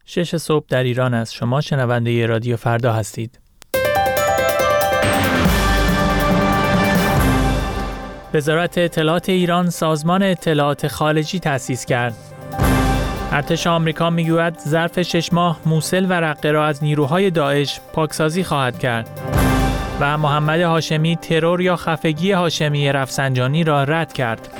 6 صبح در ایران است. شما شنونده رادیو فردا هستید. وزارت اطلاعات ایران سازمان اطلاعات خارجی تأسیس کرد. ارتش آمریکا میگوید ظرف 6 ماه موصل و رقه را از نیروهای داعش پاکسازی خواهد کرد. و محمد هاشمی ترور یا خفگی هاشمی رفسنجانی را رد کرد.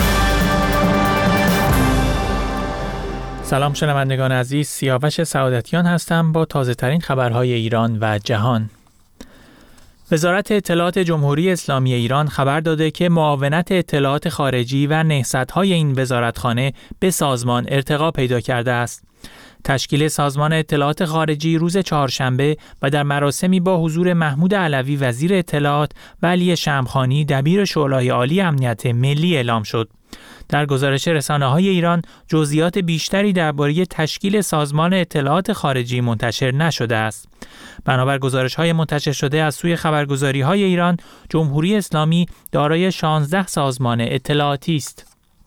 سلام شنوندگان عزیز، سیاوش سعادتیان هستم با تازه ترین خبرهای ایران و جهان. وزارت اطلاعات جمهوری اسلامی ایران خبر داده که معاونت اطلاعات خارجی و نهضت‌های این وزارتخانه به سازمان ارتقا پیدا کرده است. تشکیل سازمان اطلاعات خارجی روز چهارشنبه و در مراسمی با حضور محمود علوی وزیر اطلاعات و علی شمخانی دبیر شورای عالی امنیت ملی اعلام شد. در گزارش رسانه‌های ایران جزئیات بیشتری درباره تشکیل سازمان اطلاعات خارجی منتشر نشده است. بنابر گزارش‌های منتشر شده از سوی خبرگزاری‌های ایران، جمهوری اسلامی دارای 16 سازمان اطلاعاتی است.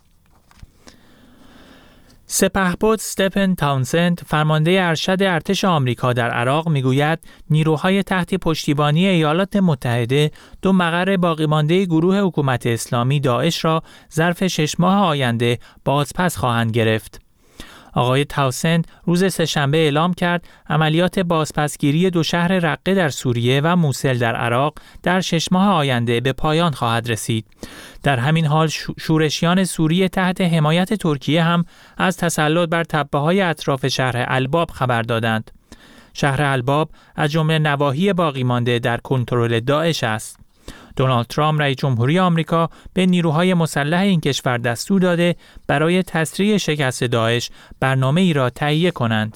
سپهبد استفن تاونسند، فرمانده ارشد ارتش آمریکا در عراق، میگوید نیروهای تحت پشتیبانی ایالات متحده 2 مقر باقیمانده گروه حکومت اسلامی داعش را ظرف 6 ماه آینده بازپس خواهند گرفت. آقای تاونسند روز سه‌شنبه اعلام کرد عملیات بازپسگیری 2 شهر رقه در سوریه و موصل در عراق در 6 ماه آینده به پایان خواهد رسید. در همین حال شورشیان سوریه تحت حمایت ترکیه هم از تسلط بر تپه‌های اطراف شهر الباب خبر دادند. شهر الباب از جمله نواحی باقی مانده در کنترل داعش است. دونالد ترامپ رئیس جمهوری آمریکا به نیروهای مسلح این کشور دستور داده برای تسریع شکست داعش برنامه‌ای را تهیه کنند.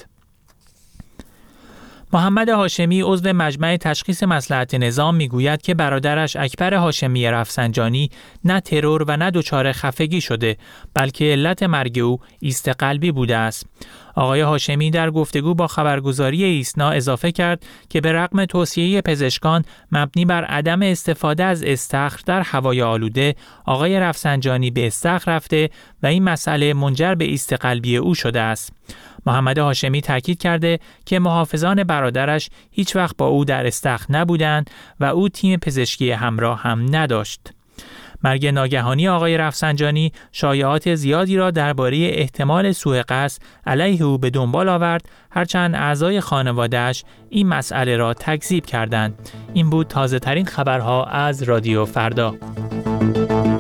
محمد هاشمی عضو مجمع تشخیص مصلحت نظام میگوید که برادرش اکبر هاشمی رفسنجانی نه ترور و نه دچار خفگی شده، بلکه علت مرگ او ایست قلبی بوده است. آقای هاشمی در گفتگو با خبرگزاری ایسنا اضافه کرد که به رغم توصیه پزشکان مبنی بر عدم استفاده از استخر در هوای آلوده، آقای رفسنجانی به استخر رفته و این مسئله منجر به ایست قلبی او شده است. محمد هاشمی تاکید کرده که محافظان برادرش هیچ وقت با او در استخر نبودند و او تیم پزشکی همراه هم نداشت. مرگ ناگهانی آقای رفسنجانی شایعات زیادی را درباره احتمال سوء قصد علیه او به دنبال آورد، هرچند اعضای خانواده‌اش این مسئله را تکذیب کردند. این بود تازه ترین خبرها از رادیو فردا.